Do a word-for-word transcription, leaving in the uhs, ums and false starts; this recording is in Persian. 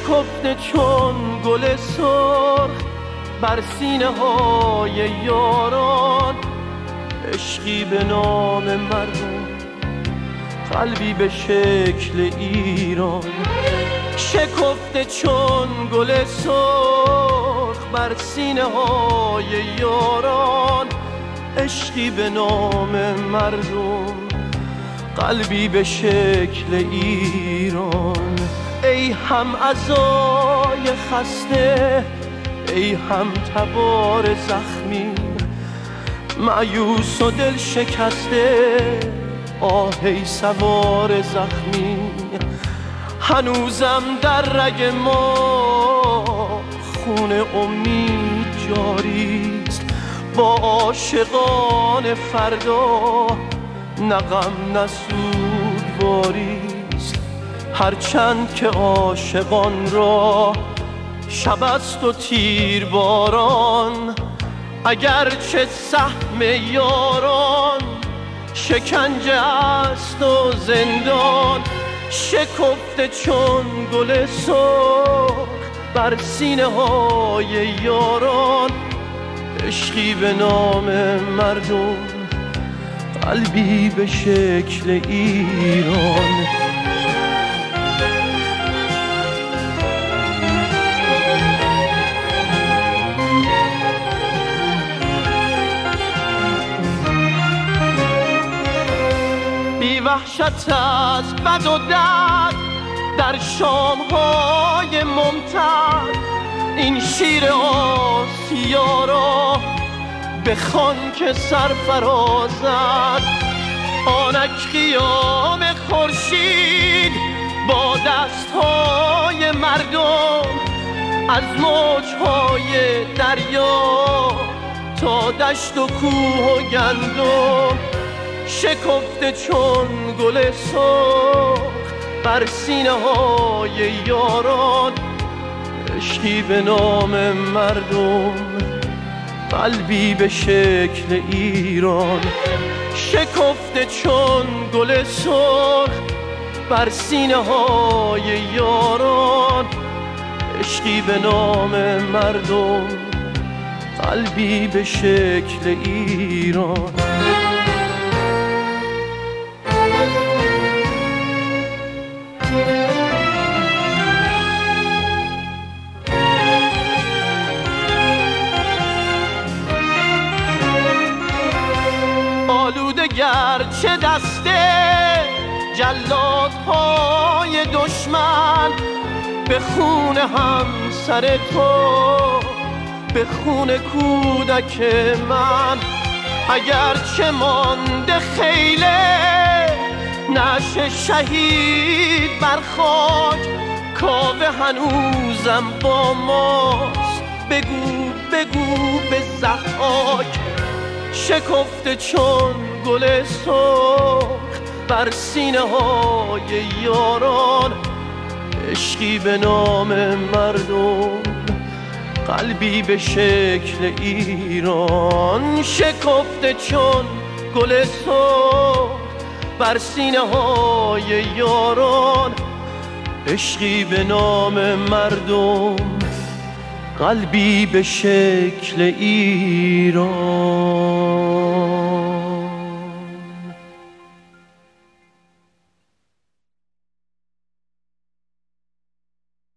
شکفته چون گل سرخ بر سینه های یاران، عشقی به نام مردم، قلبی به شکل ایران. شکفته چون گل سرخ بر سینه های یاران، عشقی به نام مردم، قلبی به شکل ایران. ای هم عزای خسته، ای هم تبار زخمی، مایوس و دل شکسته، آه ای سوار زخمی. هنوزم در رگ ما خون امید جاریست، با عاشقان فردا نه غم نه سوگواریست. هرچند که عاشقان را شب است و تیر باران، اگرچه سهم یاران شکنجه است و زندان. شکفته چون گل سرخ بر سینه های یاران، عشقی به نام مردم، قلبی به شکل ایران. بی وحشت از بد و درد در شام‌های ممتد، این شیر آسیا را بخوان که سرفرازد. آنک قیام خورشید با دستهای مردم، از موجهای دریا تا دشت و کوه و گندم. شکفته چون گل سرخ بر سینه های یاران، عشقی به نام مردم، قلبی به شکل ایران. شکفته چون گل سرخ بر سینه های یاران، عشقی به نام مردم، قلبی به شکل ایران. آلوده گرچه دسته جلادهای دشمن، به خون همسر تو، به خون کودک من. اگرچه مانده خیله نعش شهید بر خاک، کاوه هنوزم با ماست، بگو بگو به ضحاک. شکفته چون گل سرخ بر سینه های یاران، عشقی به نام مردم، قلبی به شکل ایران. شکفته چون گل سرخ بر سینه های یاران، عشقی به نام مردم، قلبی به شکل ایران.